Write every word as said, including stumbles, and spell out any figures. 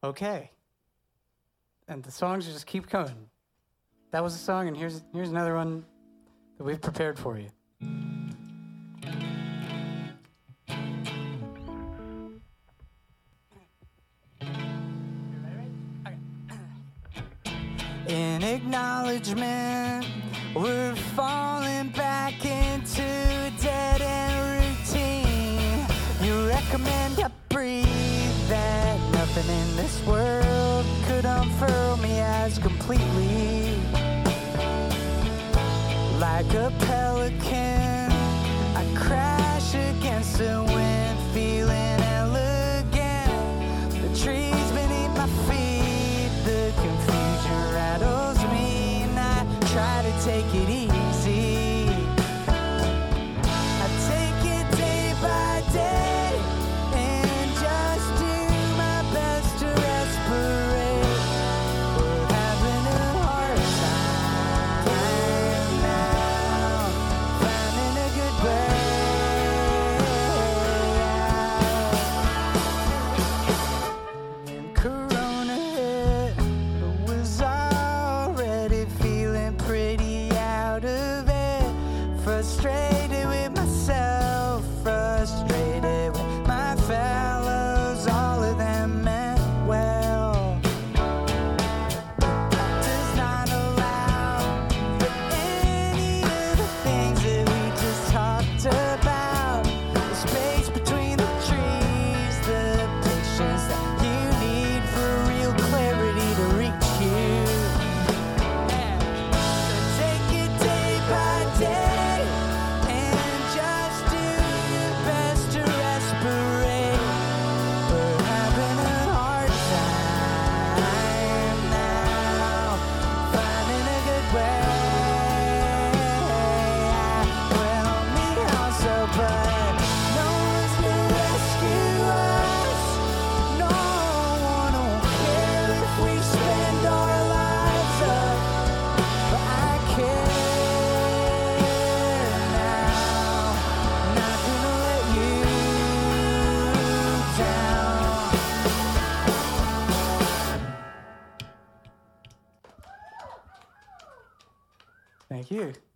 okay. And the songs just keep coming. That was a song, and here's here's another one that we've prepared for you. In acknowledgement, we're falling back into a dead-end routine. You recommend I breathe, that nothing in this world could unfurl me as completely. Like a pelican, I crash against the wind, feeling elegant. The trees beneath my feet, the confusion rattles me, and I try to take it easy. I take it day by day and just do my best to respirate. We're having a hard time now, finding a good way out. When Corona hit, I was already feeling pretty out of it. Frustrated with myself, frustrated with my fellows, all of them meant well. Does not allow for any of the things that we just talked about. The space between the trees, the patience that you need for real clarity to reach you. Take it day by day and just do your best to respirate. We're having a hard time now, finding a good way. Well, me also, but no one's gonna rescue us. No one will care if we spend our lives up. But I care now, not gonna let you down. Thank you.